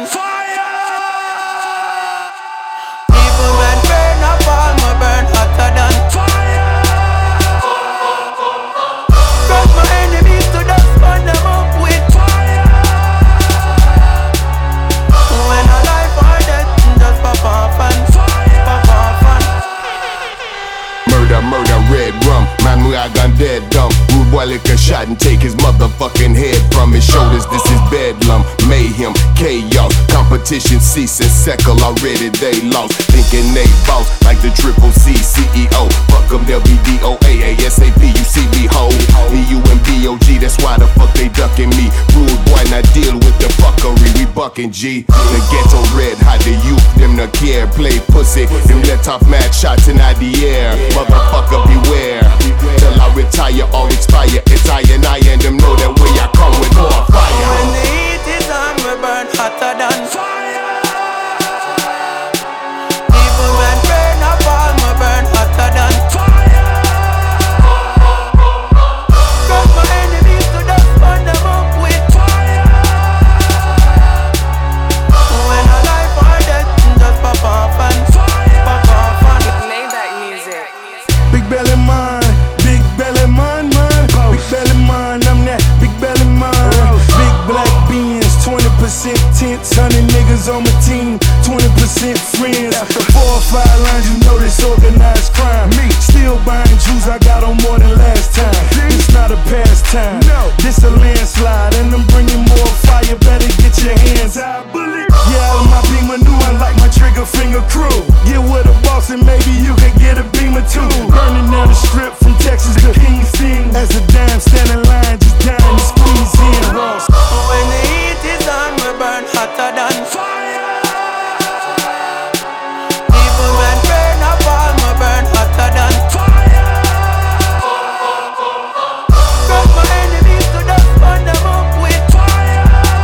fire. Even when burn up, all my burn hotter than Fire. crush my enemies to dust, burn them up with Fire. when a life or death, just pop off and Fire. pop off and Murder, murder, red rum. Man, we are gone dead dumb. Rude boy lick a shot and take his motherfucking head from his shoulders. This is bedlam, mayhem, chaos. Competition cease and settle already. They lost, thinking they boss like the triple C CEO. Fuck them, they'll be DOA, ASAP. You see me ho, EU and BOG. That's why the fuck they ducking me. Rude boy, not deal with the fuckery. We bucking G. The ghetto red hot, the youth them no care. Play pussy, them let off mad shots in the air. Motherfucker beware, till I retire or expire. It's I and them know that way I come with more when fire. the heat is on, we burn hotter than Fire. even when burn up, all my burn hotter than Fire. crush my enemies to dust, burn them up with Fire. when a life or death, just pop off and Fire. pop off and Maybach music. Big belly man, big belly man, man. Big belly man, I'm that big belly man. Big black beans, 20% tents, 100 niggas on my team, 20% friends. After 4 or 5 lines, you know this organized crime. Me still buying Jews, I got on more than last time. It's not a pastime, this a landslide, and I'm bringing more fire. Better get your hands out, bullet. Yeah, all of my beamer new, I like my trigger finger crew. Get with a boss and maybe you can get a beamer too. Burning down the strip from Texas to Kingston. As a dime standing line, just dying to squeeze in. Ross. when the heat is on, we burn hotter than Fire. even when burn up, all my burn hotter than Fire. crush my enemies to dust, burn them up with Fire.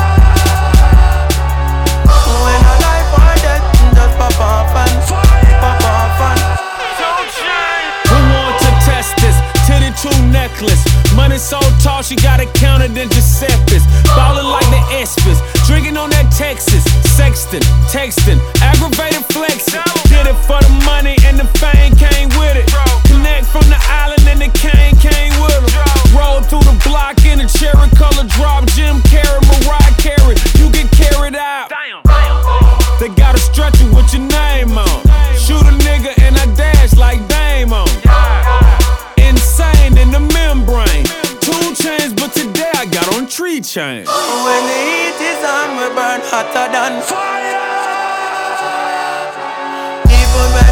when a life or death, just pop off and Fire. pop off and Who want to test this? Titty 2 necklace. Money so tall, she got it counted in Giuseppe's. Ballin' like the Espers. Drinking on that Texas. Sexting, texting, aggravated flexing. Did it for the money and the fame came with it. Connect from the island and the cane came with them. Roll through the block in a cherry color drop. Jim Carrey, Mariah Carey. You get carried out. They gotta stretch you with your name on. Shoot a nigga and I dash like Dame on. Insane in the membrane. 2 chains, but today I got on 3 chains. when the heat is on, we burn hotter than Fire. even when